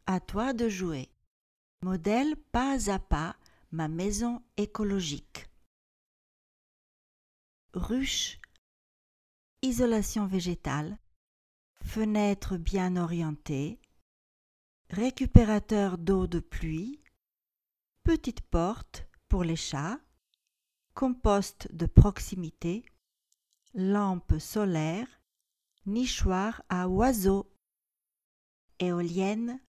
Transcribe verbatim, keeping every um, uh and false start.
À toi de jouer. Modèle pas à pas ma maison écologique. Ruche, isolation végétale, fenêtre bien orientée, récupérateur d'eau de pluie, petite porte pour les chats, compost de proximité, lampe solaire, nichoir à oiseaux, éolienne